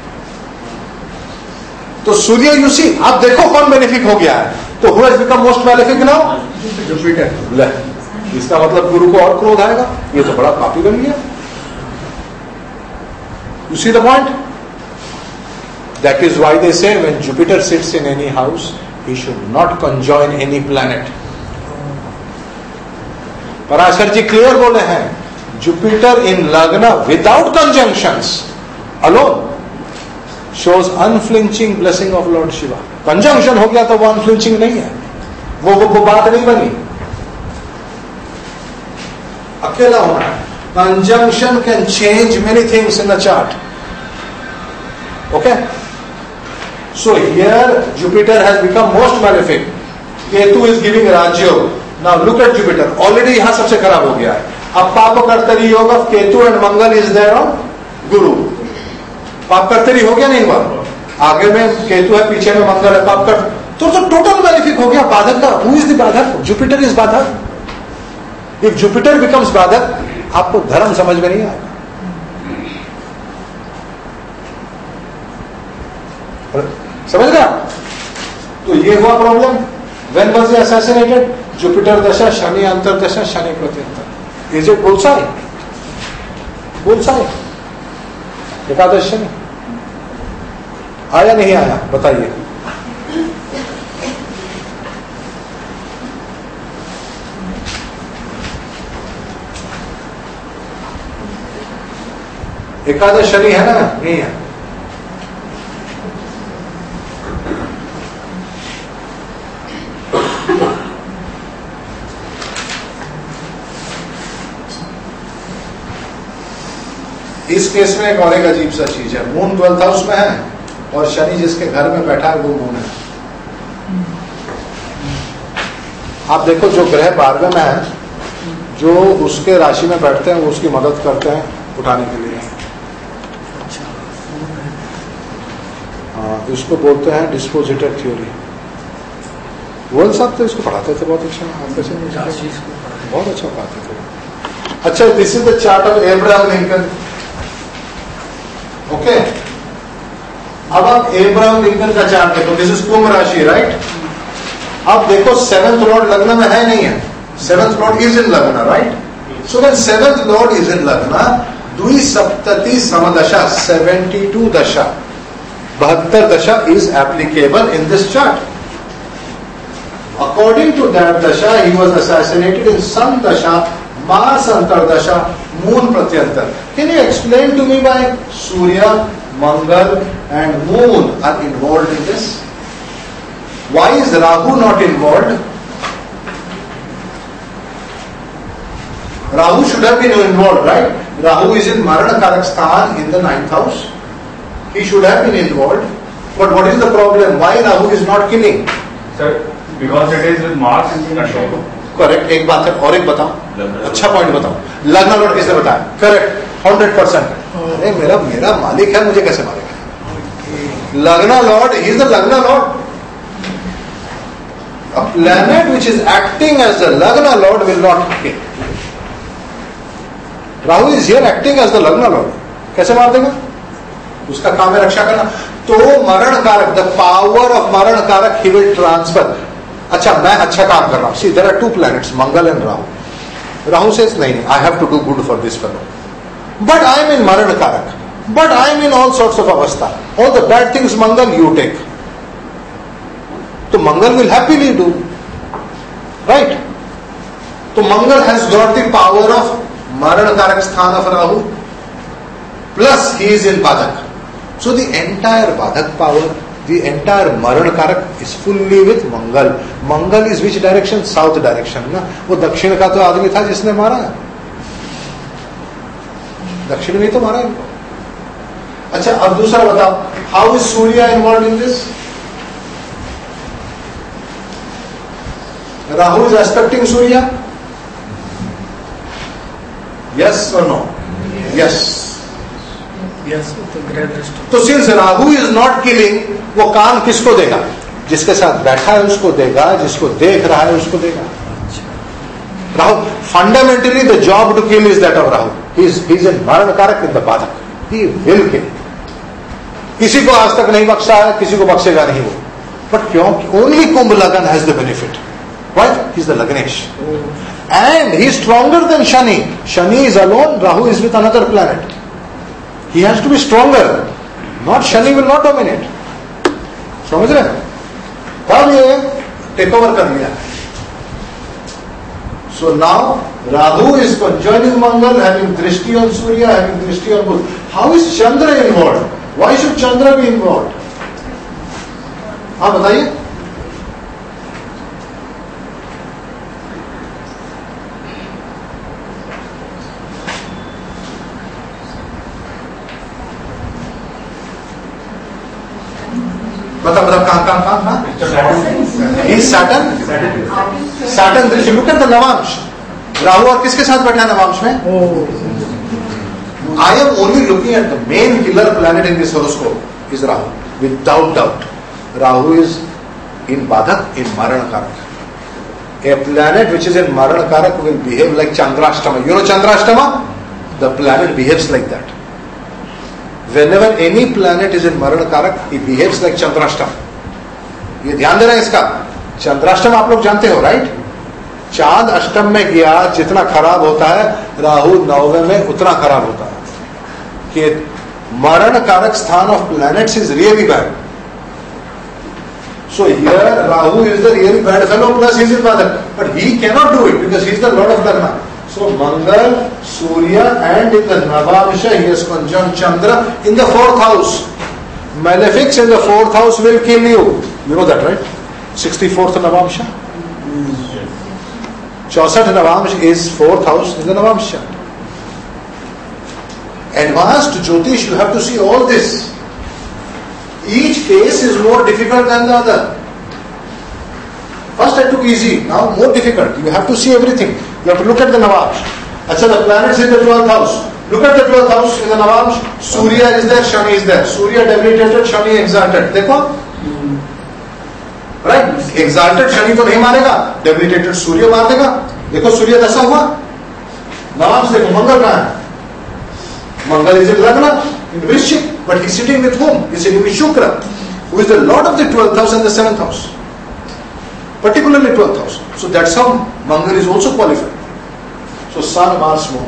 तो सूर्य यू सी, आप देखो कौन बेनिफिक हो गया है. तो who has become most malefic now? Jupiter. इसका मतलब गुरु को और क्रोध आएगा. ये तो बड़ा पापी बन गया. You see the point? That is why they say when Jupiter sits in any house, he should not conjoin any planet. Parashar ji clear बोले हैं, Jupiter in Lagna without conjunctions alone shows unflinching blessing of Lord Shiva. Conjunction हो गया तो वो unflinching नहीं है. वो वो, वो बात नहीं बनी. अकेला होना है. Conjunction can change many things in the chart. Okay? So here Jupiter has become most malefic. Ketu is giving Rajyo. Now look at Jupiter. Already यहाँ सबसे खराब हो गया है. अब पाप कर्तरी योग of Ketu and Mangal is there on Guru. पाप कर्तरी हो गया नहीं हुआ? आगे में केतु है, पीछे में मंगल है. पाप कर तो तो टोटल मैलिफिक हो गया. बाधक का हु इज द बाधक? जुपिटर इज बाधक. इफ जुपिटर बिकम्स बाधक, आपको धर्म समझ में नहीं आएगा. समझ गया? तो ये हुआ problem. When was assassinated? Jupiter दशा, शनि अंतरदशा, शनि प्रत्यंतर. Is it bullseye? बुलसाई. एकादश शनि आया नहीं आया? बताइए. एकादश शनि है ना? नहीं है. इस केस में एक और एक अजीब सा चीज है. मून ट्वेल्थ हाउस में है और शनि जिसके घर में बैठा है वो मून है. आप देखो जो ग्रह बारहवें में है, जो उसके राशि में बैठते हैं वो उसकी मदद करते हैं उठाने के लिए. हाँ, इसको बोलते हैं डिस्पोजिटर थ्योरी। वर्ल्ड साहब तो इसको पढ़ाते थे बहुत अच्छा, आप कैसे नहीं जानते? बहुत अच्छा पढ़ाते थे। अच्छा, this is the chart of Abraham Lincoln. Okay, अब आप एब्राहम लिंकन का चार्ट देखो। दिस इज कुंभ राशि, राइट? अब देखो सेवेंथ लॉर्ड लग्न में है नहीं है? सेवेंथ लॉर्ड इज इन लग्न, right? So when seventh lord is in लग्न, द्विसप्तति समदशा, सेवेंटी टू दशा, बहत्तर दशा is applicable in this chart. According to that dasha, he was assassinated in Sun dasha, Mars antardasha, Moon pratyantar. Can you explain to me why Surya, Mangal and Moon are involved in this? Why is Rahu not involved? Rahu should have been involved, right? Rahu is in Marana Karak Sthan in the ninth house. He should have been involved. But what is the problem? Why Rahu is not killing? Sir, because it is with Mars in control. Correct. एक बात है और एक बताओ, अच्छा point बताओ। लग्न lord किसने बताया? Correct, hundred percent. अरे मेरा मेरा मालिक है, मुझे कैसे मालिक है? लग्न लॉर्ड, ही इज द लग्न lord. A planet which is acting as the lagna lord will not kill. Rahu is here acting as the lagna lord. कैसे मार देगा? उसका काम है रक्षा करना। तो मरण कारक, द पावर ऑफ मरण कारक ही विल ट्रांसफर। अच्छा, मैं अच्छा काम कर रहा हूं। See there are two planets, Mangal and Rahu. Rahu says नहीं, I have to do good for this fellow, but I am in मरण कारक, but I am in all sorts of अवस्था। All the bad things Mangal you take, तो Mangal will happily do, right? तो Mangal has got the power of मरण कारक स्थान of Rahu, plus he is in बाधक. So the entire Badhak power, the entire Maran Karak is fully with Mangal. Mangal is which direction? South direction. ना वो दक्षिण का तो आदमी था जिसने मारा है, दक्षिण नहीं तो मारा इनको. अच्छा, अब दूसरा बताओ, how is Surya involved in this? Rahu is aspecting Surya. Yes or no? Yes. तो since Rahu is not killing, वो काम किसको देगा? जिसके साथ बैठा है उसको देगा, जिसको देख रहा है उसको देगा. Rahu fundamentally the job to kill is that of Rahu. He is in मरण कारक इन द बाधक. He will kill. किसी को आज तक नहीं बख्शा है, किसी को बख्शेगा नहीं वो. बट क्यों? ओनली कुंभ लगन has the benefit. Why? He is the लग्नेश and he is stronger than Shani. Shani is alone, Rahu is with another planet. He has to be stronger. Not Shani will not dominate. समझ रहे हैं? तब ये टेक ओवर कर लिया. So now Rahu is conjoining Mangal, having drishti on Surya, having drishti on Buddha. How is Chandra involved? Why should Chandra be involved? हाँ बताइए. बता बता कहां कहां कहां कहां इस सैटर्न सैटर्न दृश्य. Look at the Navamsha. Rahu और किसके साथ बैठा है नवांश में? I am only looking at the main killer planet in this horoscope is Rahu, without doubt. Rahu is in badhak, in मरण कारक. ए प्लैनेट विच इज इन मरण karak will behave like Chandrashtama. You know Chandrashtama? The planet behaves like that. Whenever any planet is in Maran Karak, he behaves like Chandrashtam. ये ध्यान दे रहे हैं इसका. चंद्राष्टम आप लोग जानते हो, राइट? चांद अष्टम में गया जितना खराब होता है, राहु नौवे में उतना खराब होता है. कि मरण कारक स्थान of planets is really bad. So here Rahu is the really bad fellow, plus he is in badhak. But he cannot do it because he is the lord of lagna. So Mangal, Surya and in the Navamsha he has conjunct Chandra in the fourth house. Malefics in the fourth house will kill you. You know that, right? sixty-fourth Navamsha. chaussठ Navamsha is fourth house in the Navamsha. Advanced Jyotish, you have to see all this. Each case is more difficult than the other. First I took easy, now more difficult. You have to see everything. You have to look at the Navamsha. Achha, the planets in the twelfth house. Look at the twelfth house in the Navamsh. Surya is there, Shani is there. Surya debilitated, Shani exalted. देखो, right? Exalted Shani तो नहीं मारेगा, debilitated Surya मार देगा. देखो सूर्य दशा हुआ. Navamsh देखो, मंगल कहाँ है? मंगल is in Lagna, in Vrishchik, but he's sitting with whom? He's sitting with Shukra, who is the lord of the twelfth house and the seventh house. Particularly twelfth house. So that's how Mangal is also qualified. So Sun, Mars, Moon.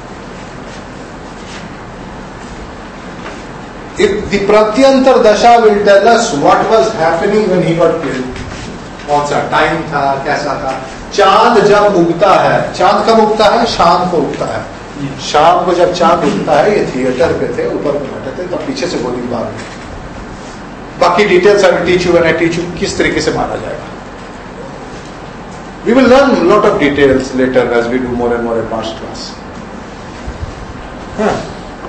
If the Pratyantar Dasha will tell us what was happening when he got killed. कौन सा time था, कैसा था. चांद जब उगता है, चांद कब उगता है? शाम को उगता है. शाम को जब चांद उगता है, ये थिएटर पे थे, ऊपर में बैठे थे, तब पीछे से गोली मार दी. बाकी details I will teach you when I teach you किस तरीके से मारा जाएगा. We will learn a lot of details later as we do more and more advanced class. Huh.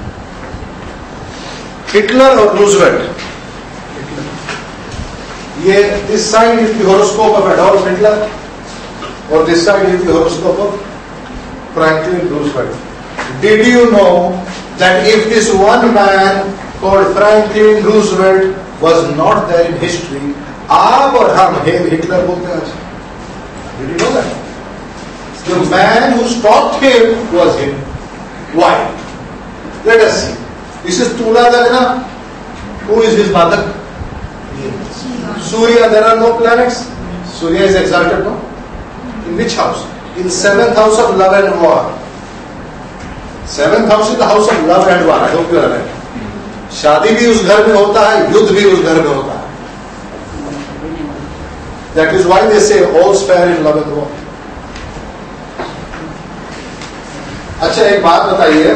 Hitler or Roosevelt? ये this side is the horoscope of Adolf Hitler, or this side is the horoscope of Franklin Roosevelt. Did you know that if this one man called Franklin Roosevelt was not there in history, आप और हम Hitler बोलते हैं. Did you know that? The man who stopped him was him. Why? Let us see. This is Tula Lagna. Who is his mother? Surya. There are no planets. Surya is exalted, no? In which house? In seventh house of love and war. Seventh house is the house of love and war. I hope you are aware. शादी भी उस घर में होता है, युद्ध भी उस घर में होता है. That is why they say all's fair in love and war. अच्छा एक बात बताइए,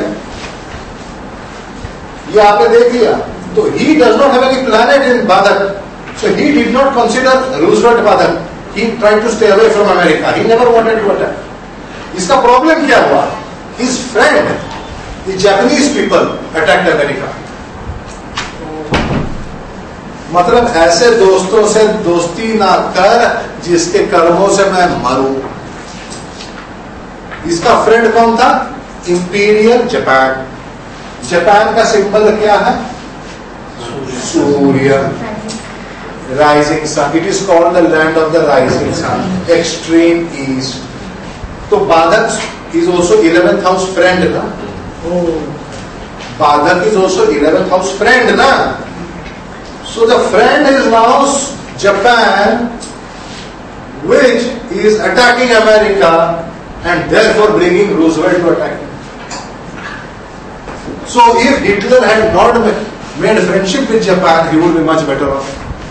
ये आपने देख लिया, तो he does not have any planet in Badak, so he did not consider Roosevelt Badak. He tried to stay away from America. He never wanted to attack. इसका प्रॉब्लम क्या हुआ? His friend, the Japanese people, attacked America. मतलब ऐसे दोस्तों से दोस्ती ना कर जिसके कर्मों से मैं मरूं. इसका फ्रेंड कौन था? Imperial Japan. जापान का सिंबल क्या है? सूर्य. Rising sun. It is called the land of the rising sun. Extreme east. तो badhak is also eleventh house friend ना. Badhak is also eleventh house friend ना. So the friend is now Japan, which is attacking America and therefore bringing Roosevelt to attack him. So if Hitler had not made friendship with Japan, he would be much better off.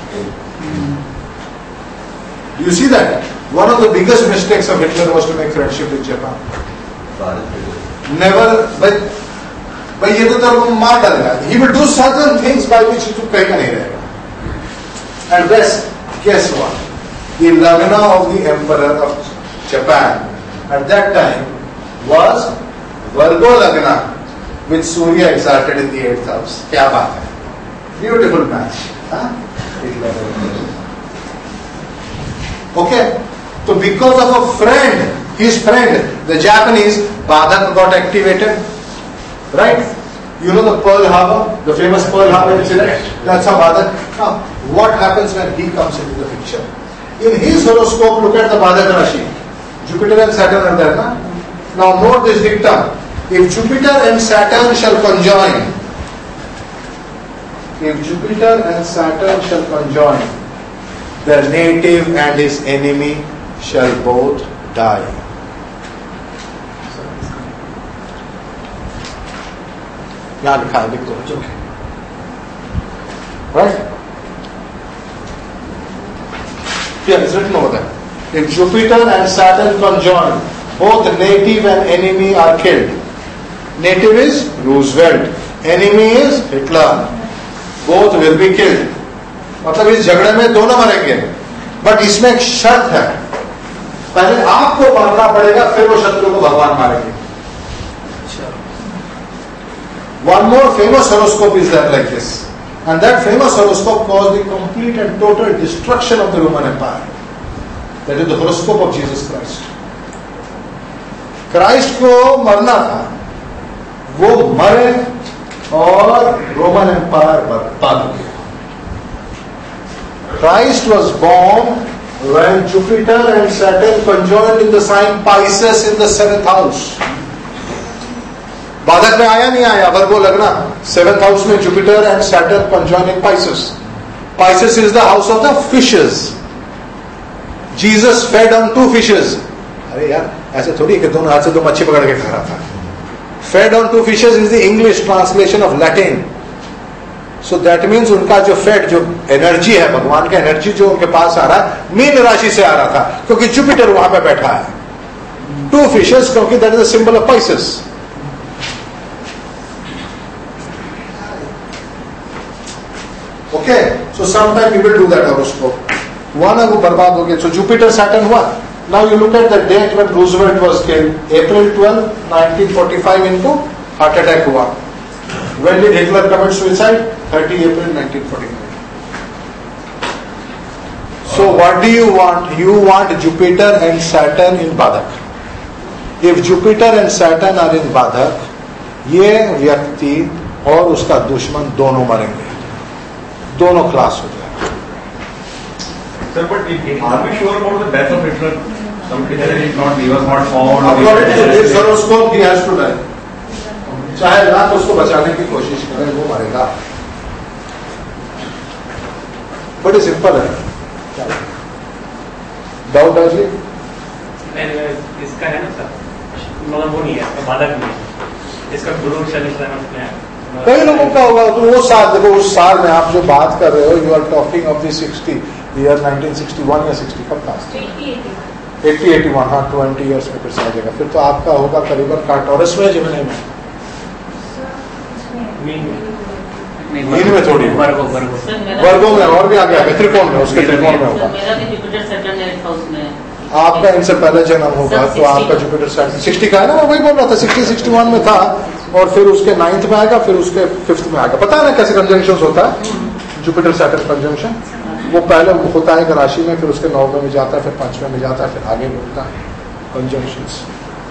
You see that? One of the biggest mistakes of Hitler was to make friendship with Japan. Never, but भाई ये तो तेरे को मार डालेगा. He will do certain things by which तू कहीं का नहीं रहेगा. And best, guess what? The Lagna of the Emperor of Japan at that time was Virgo Lagna with Surya exalted in the eighth house. क्या बात है? Beautiful match. Huh? Okay. So because of a friend, his friend, the Japanese, Badak got activated. Right? You know the Pearl Harbor, the famous Pearl Harbor incident? That's how Badak. Now, what happens when he comes into the picture? In his horoscope, look at the Badak Rashi. Jupiter and Saturn are there, na? Now, note this dictum. If Jupiter and Saturn shall conjoin, if Jupiter and Saturn shall conjoin, the native and his enemy shall both die. यहाँ लिखा है, लिख दो. Right? Yeah, it's written over there. If Jupiter and Saturn conjoin, both native and enemy are killed. Native is Roosevelt. Enemy is Hitler. Both will be killed. मतलब इस झगड़े में दोनों मरेंगे. बट इसमें एक शर्त है. पहले आपको मरना पड़ेगा, फिर वो शत्रु को भगवान मारेंगे. One more famous horoscope is there like this, and that famous horoscope caused the complete and total destruction of the Roman Empire. That is the horoscope of Jesus Christ. Christ को मरना था, वो मरे और रोमन एम्पायर बर्बाद हो गया। Christ was born when Jupiter and Saturn conjoined in the sign Pisces in the seventh house. बाधक में आया नहीं आया वर्गो लगना? सेवेंथ हाउस में Jupiter and Saturn conjoin in Pisces. Pisces is the house of the fishes. Jesus fed on two fishes. अरे यार ऐसे थोड़ी कि दोनों हाथ से दो मच्छी पकड़ के खा रहा था. Fed on two fishes is the English translation of Latin. So that means उनका जो फेड, जो एनर्जी है, भगवान का एनर्जी जो उनके पास आ रहा है, मीन राशि से आ रहा था, क्योंकि जुपिटर वहां पे बैठा है. टू फिशेस, क्योंकि that is the symbol of Pisces. Okay, so sometime we will do that horoscope. One वो बर्बाद हो गया. So Jupiter Saturn हुआ. Now you look at the date when Roosevelt was killed. April twelfth, nineteen forty-five इनको heart attack हुआ. When did Hitler commit suicide? thirtieth April nineteen forty-five. So what do you want? You want Jupiter and Saturn in Badak. If Jupiter and Saturn are in Badak, ये व्यक्ति और उसका दुश्मन दोनों मरेंगे. दोनों क्लास हो जाएगा. Sir, but are we sure about the death of Hitler? Somebody said he not, he was not found. According to this horoscope, he has to die. चाहे लाख उसको बचाने की कोशिश करें, वो मरेगा. बड़ी सिंपल है. डाउट है जी? इसका है ना सर, मतलब वो नहीं है, बाधक नहीं है. इसका गुरु शनि में है. कई लोगों का होगा. तो वो साल देखो, उस साल में आप जो बात कर रहे हो, you are talking of the sixty year nineteen sixty one या सिक्सटी कब था? Eighty eighty one. हाँ, ट्वेंटी ईयर्स में फिर से आ जाएगा. फिर तो आपका होगा करीबन कार्टोरस में, जिमनी में, मीन में थोड़ी, वर्गों में और भी आगे आगे त्रिकोण में, उसके त्रिकोण में होगा. आपका इनसे पहले जन्म होगा तो आपका जुपिटर सैटर्न सिक्सटी का है ना. वही बोल रहा था, सिक्सटी सिक्सटी वन में था और फिर उसके नाइन्थ में आएगा, फिर उसके फिफ्थ में आएगा. पता है ना कैसे कंजंक्शन होता है जुपिटर सैटर्न कंजंक्शन? वो पहले होता है राशि में, फिर उसके नौवें में जाता है, फिर पांचवें में जाता है, फिर आगे बढ़ता है कंजंक्शंस.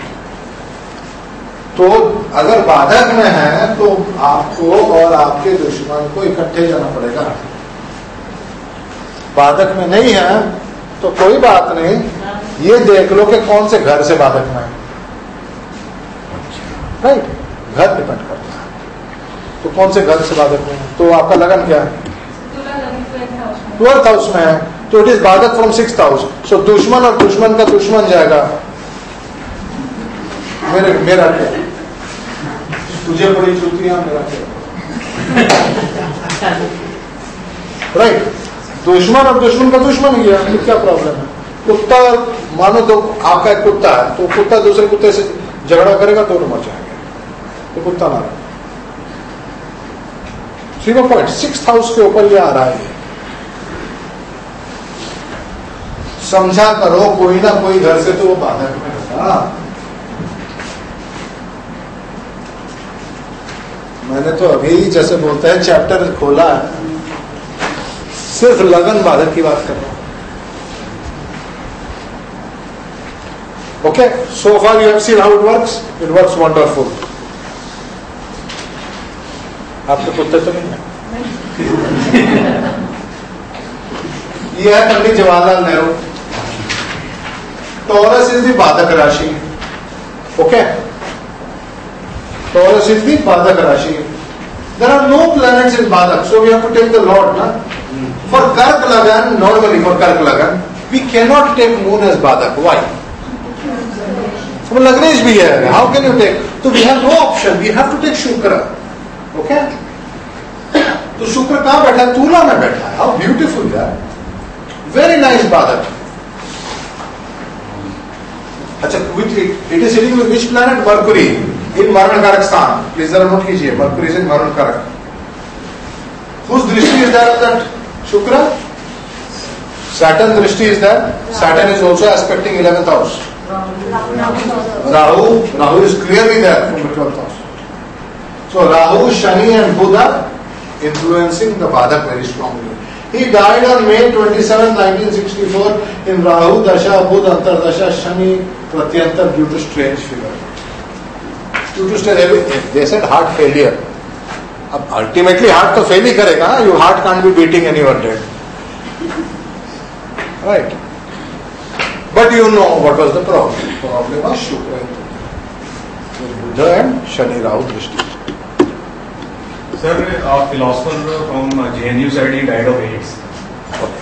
तो अगर बाधक में है तो आपको और आपके दुश्मन को इकट्ठे जाना पड़ेगा. बाधक में नहीं है तो कोई बात नहीं. ये देख लो कि कौन से घर से बाधक में है. राइट, घर डिपेंड करता है. तो कौन से घर से बाधक में है? तो आपका लगन क्या है? ट्वेल्थ हाउस में है, तो it is badhak from sixth house. So दुश्मन और दुश्मन का दुश्मन जाएगा. मेरे मेरा क्या? तुझे बड़ी चुतियां, मेरा क्या? राइट, दुश्मन और दुश्मन का दुश्मन गया, तो क्या प्रॉब्लम है? कुत्ता मानो तो आपका एक कुत्ता है, तो कुत्ता दूसरे कुत्ते से झगड़ा करेगा, दोनों मर जाएंगे. तो कुत्ता ना रहे. जीरो पॉइंट सिक्स हाउस के ऊपर ये आ रहा है. समझा करो, कोई ना कोई घर से तो वो बाधक में होगा. मैंने तो अभी जैसे बोलते हैं चैप्टर खोला है, सिर्फ लगन बाधक की बात कर रहा हूं. Okay, so far you have seen how it works. It works wonderful. आपके कुत्ते तो नहीं है? ये है Pandit Jawaharlal Nehru. Taurus is the badhak rashi. Okay, Taurus is the badhak rashi. There are no planets in badhak, so we have to take the lord ना. For Kark Lagan, normally for Kark Lagan, we cannot take moon as Badak. Why? For Lagnesh bhi hai. How can you take? So we have no option. We have to take Shukra. Okay? तो शुक्र कहाँ बैठा है? तूला में बैठा है. How beautiful है. Very nice Badak. अच्छा, which it is sitting with which planet? Mercury in Maran Karak sthan. Please जरा नोट कीजिए. Mercury is in Maran Karak. Whose दृष्टि is that? That Shukra? Saturn drishti is there. Saturn is also aspecting eleventh house. Rahu, Rahu is clearly there from the twelfth house. So Rahu, Shani and Buddha influencing the Badak very strongly. He died on May twenty-seventh, nineteen sixty-four in Rahu Dasha, Buddha Antar Dasha, Shani Pratyantar due to strange fever. due to stress, they said heart failure. अब ultimately heart तो fail ही करेगा ना, your heart can't be beating and you are dead. Right. But you know what was the problem. The problem was Shukra and Buddha and Shani Rahu Drishti. Sir, a philosopher from J N U said he died of AIDS. Okay.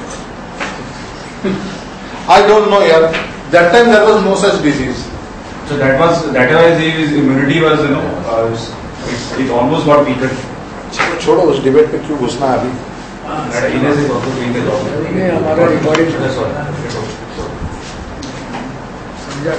I don't know here. That time there was no such disease. So that was, that was his immunity was, you know, uh, it's, it almost got weakened. चलो छोड़ो उस debate पे क्यों घुसना है अभी. That illness is also doing the job. ये हमारा रिकॉर्डिंग That's all. समझा.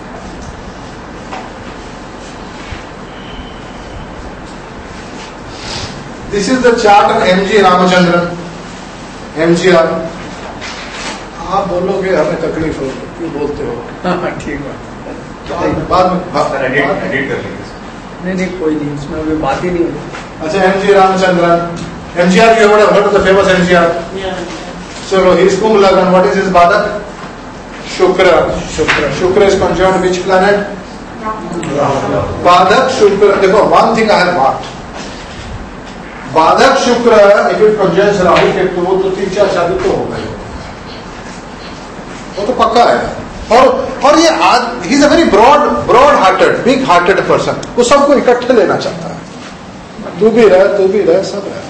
This is the chart of M G Ramachandran. M G R. आप बोलोगे हमें तकलीफ हो, क्यों बोलते हो? हाँ ठीक है. बाद में Sir, edit, edit कर लेंगे. नहीं नहीं कोई नहीं, इसमें अभी बात ही नहीं हुई. अच्छा M G Ramachandran. M G R, you would have heard of the famous M G R. Yeah. So he is Kumbh Lagna. What is his Badak? Shukra. Shukra. Shukra is conjoined which planet? Badak Shukra. देखो, one thing I have marked. बाधक शुक्र if it conjoins Rahu Ketu वो तो तीन चार शादी तो हो गई, वो तो पक्का है. और और ये आज ही is a very broad broad hearted big hearted person. वो सबको इकट्ठे लेना चाहता है. तू भी रह तू भी रह सब रह.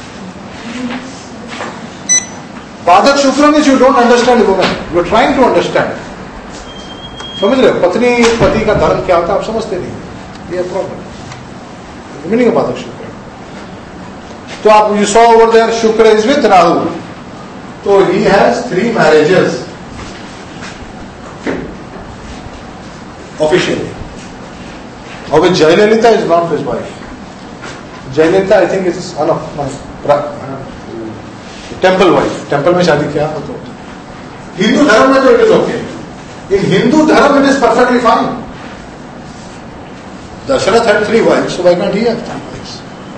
बाधक शुक्र में you don't understand women, you are trying to understand. समझ रहे हो? पत्नी पति का धर्म क्या होता है आप समझते नहीं. ये प्रॉब्लम मीनिंग बाधक शुक्र. तो आप you saw over there Shukra is with Rahu, तो he has three marriages officially. और with Jayalalithaa is not his wife. Jayalalithaa I think is one of temple wife. Temple में शादी किया तो हिंदू धर्म में तो it is okay. In Hindu dharma it is perfectly fine. Dasharath had three wives, so why can't he have three wives?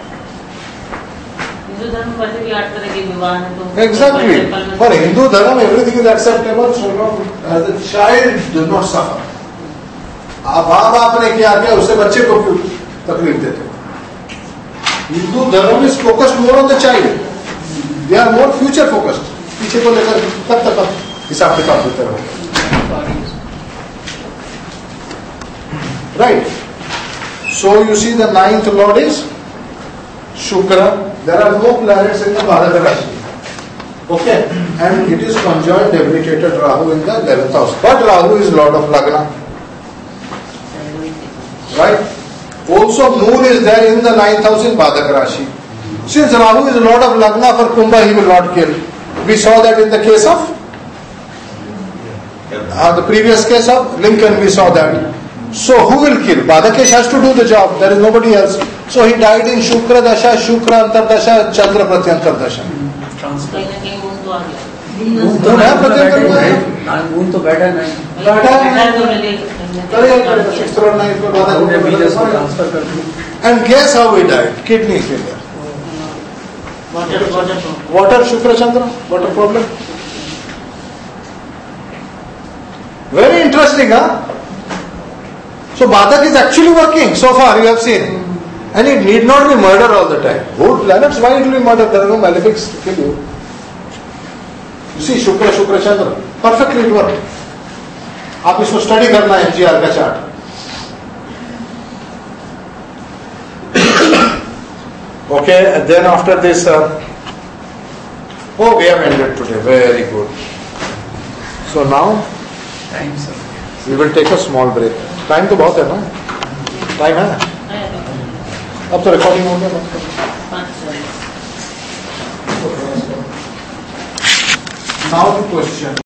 हिंदू धर्म में वैसे भी आठ तरह के विवाह हैं तो Exactly. For Hindu Dharma, everything is acceptable, so long as the child does not suffer. आप माँ बाप ने क्या किया उससे बच्चे को क्यों तकलीफ देते हो? Hindu dharma is focused more on the child. They are more future focused. पीछे को लेकर कब तक आप हिसाब किताब देते रहो. Right. So you see the ninth lord is Shukra. There are no planets in the Bhadraka Rashi. Okay. And it is conjoined debilitated Rahu in the eleventh house. But Rahu is Lord of Lagna. Right? Also Moon is there in the ninth house in Bhadraka Rashi. Since Rahu is Lord of Lagna, for Kumbha he will not kill. We saw that in the case of uh, the previous case of Lincoln, we saw that. So who will kill? Bhadakesh has to do the job. There is nobody else. So he died in Shukra Dasha, Shukra Antardasha, Chandra Pratyantar Dasha. कहीं ना कहीं ऊन तो आ गया. तो है प्रत्यंतर में. Moon तो बैठा नहीं. बैठा है. बैठा तो मिले. करेगा करेगा. सिक्स और नाइन को ट्रांसफर कर दिया. And guess how he died? Kidney failure. Water water Water Shukra Chandra. Water problem. Very interesting, huh? So Badak is actually working so far, you have seen. And it need not be murder all the time. Good planets, why it will be murder? There are no malefics to kill you. You see, Shukra, Shukra, Chandra. Perfectly it worked. आप इसको study करना है एमजीआर का chart. Okay, and then after this, uh, oh, we have ended today. Very good. So now, time sir. we will take a small break. Time तो बहुत है ना? Time है? अब तो रिकॉर्डिंग हो गया. Now the question.